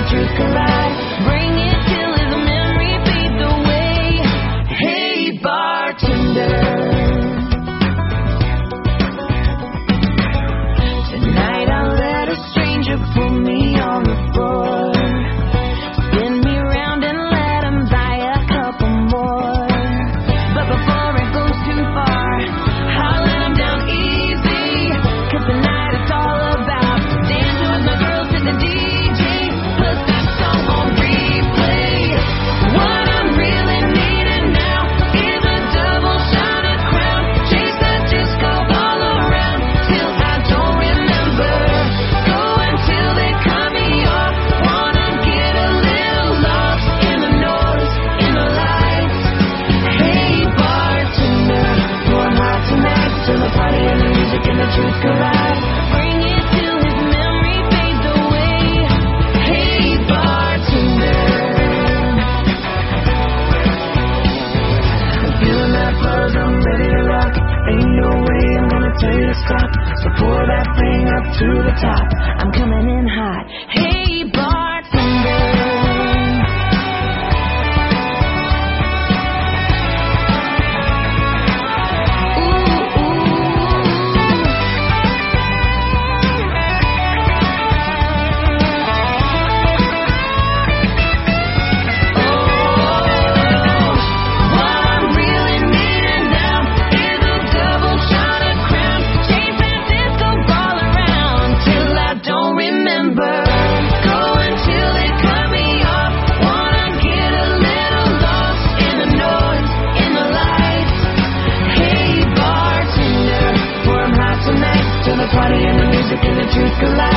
truth collide. Bring it till his memory fades away. Hey, bartender. Tonight I'll let a stranger put me on the floor. Spin me round and let him buy a couple more. But before it goes too far, I'll let him down easy. 'Cause tonight it's all about dancing with my girls to the DJ. Put that song on replay. What I'm really needing now is a double shot of Crown. Chase the disco all around till I don't remember. Go until they cut me off. Wanna get a little lost in the noise, in the lights. Hey, bartender, pour hot tonight till the party and the music and the truth collide. Bring it till his memory fades away. Hey, bartender. I'm feeling that buzz, I'm ready to rock. Ain't no way I'm gonna tell you to stop. So pour that thing up to the top. I'm coming in hot. Hey, bartender. What I'm really needing now is a double shot of Crown. Chase that disco ball around till I don't remember. Go until they cut me off. Wanna get a little lost in the noise, in the lights. Hey, bartender, pour 'em hot tonight till the party and the music and the truth collide.